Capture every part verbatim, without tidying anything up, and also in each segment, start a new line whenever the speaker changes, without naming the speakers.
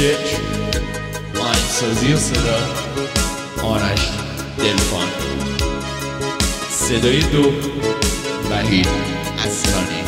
شعر آهنگسازی و صدا آرش دلفان، صدای دو وحید اصلانی.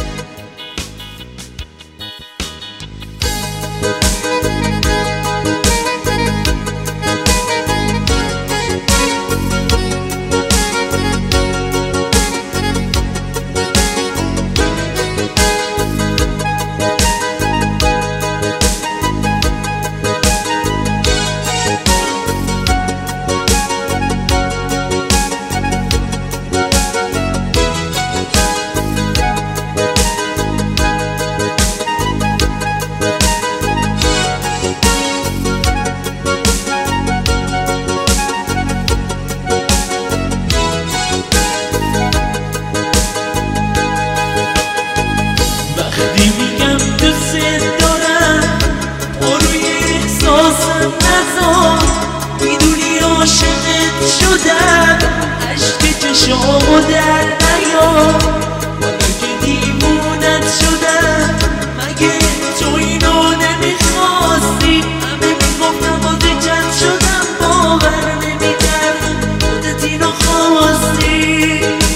میگم دوست دارم پروی احساسم نزار، میدونی عاشقت شدم عشق چشامو در نیار، حالا که دیوونت شدم مگه تو اینو نمیخواستی؟ همه میگفتم بازی چند شدم باور نمیکردم خودت اینو خواستی.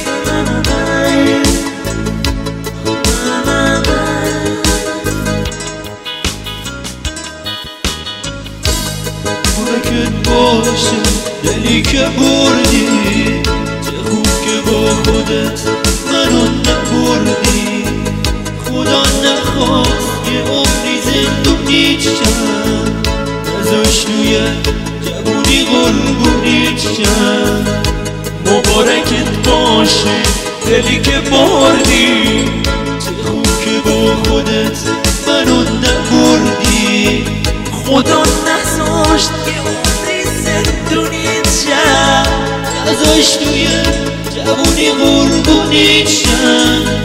برکت باشه دلی که بردی، چه خوب که با خودت منو نبردی. خدا نخواست یه عمری زندونیت شم، نذاش توی جوونی قربونیت شم. مبارکت باشه دلی که بردی، چه خوب که با خودت منو نبردی. خدا نذاشت یه عمری زندونیت شم، نذاشت توی جوونی قربونیت شم.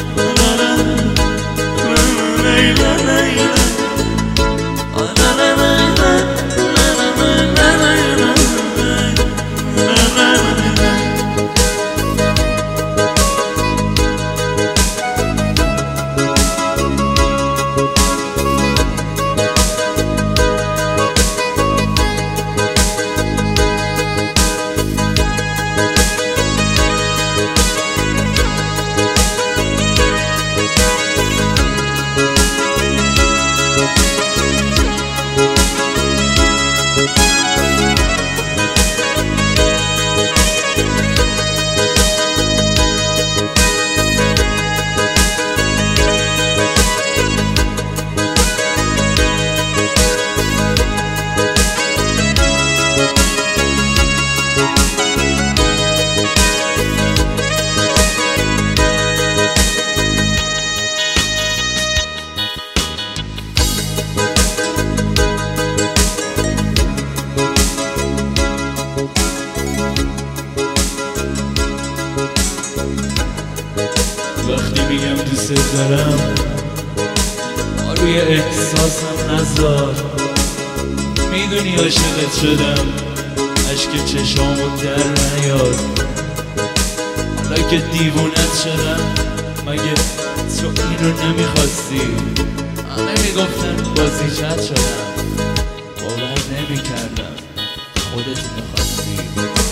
وقتی میگم دوست دارم روی احساسم نذار، میدونی عاشقت شدم عشق چشامو در نیار. حالا که دیوونت شدم مگه تو اینو نمیخواستی؟ همه میگفتن بازی چت شدم باور نمیکردم خودت میخواستی.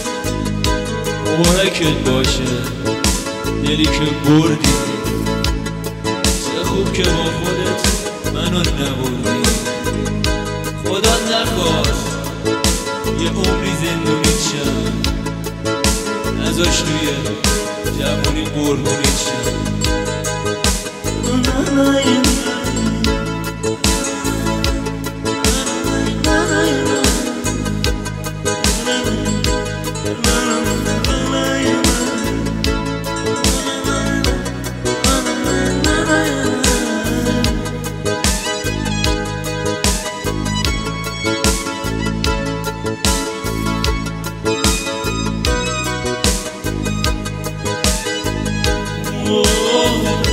مبارکت باشه دلی که بردی، چه خوب که با خودت منو نبردی. خدا نخواست یه عمری زندونیت شم، نذاش توی جوونی قربونیت شم.
Oh